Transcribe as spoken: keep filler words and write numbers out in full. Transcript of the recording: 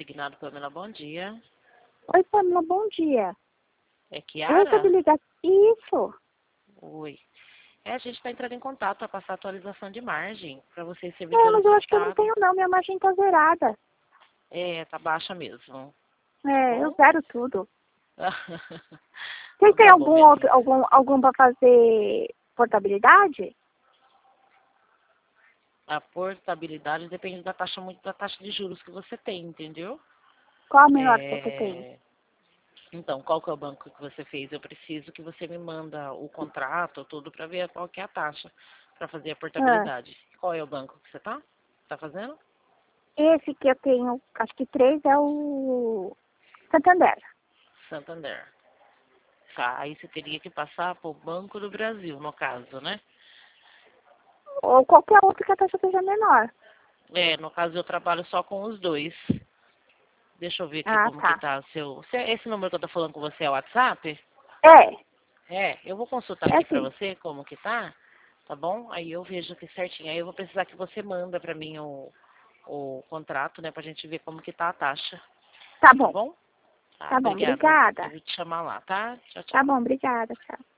Consignado, Pamela, bom dia. Oi, Pamela, bom dia. É Eu Kiara? recebi ligar. Isso. Oi. É, a gente está entrando em contato para passar a atualização de margem para você ser É, mas eu acho que eu não solicitado. tenho não, minha margem tá zerada. É, tá baixa mesmo. Tá É, eu bom? zero tudo. Vocês Então têm tá bom, algum minha outro, linda. algum, algum para fazer portabilidade? A portabilidade depende da taxa, muito da taxa de juros que você tem, entendeu? Qual a menor que você tem? É... Então, qual que é o banco que você fez? Eu preciso que você me manda o contrato, tudo, para ver qual que é a taxa para fazer a Ah, portabilidade. Qual é o banco que você tá? Tá fazendo? esse que eu tenho, acho que três é o Santander. Santander. Tá, aí você teria que passar pro Banco do Brasil, no caso, né? Ou qualquer outro que a taxa seja menor. É, no caso eu trabalho só com os dois. Deixa eu ver aqui Ah, como que tá. tá seu... se Esse número que eu tô falando com você é o WhatsApp? É, É, eu vou consultar é aqui pra sim. você como que tá, tá bom? Aí eu vejo aqui certinho. Aí eu vou precisar que você manda pra mim o, o contrato, né? Pra gente ver como que tá a taxa, Tá tá bom. bom? Tá, Tá bom, obrigada. Eu obrigada. vou te chamar lá, tá? Tchau, Tá tchau. bom, obrigada. Tchau.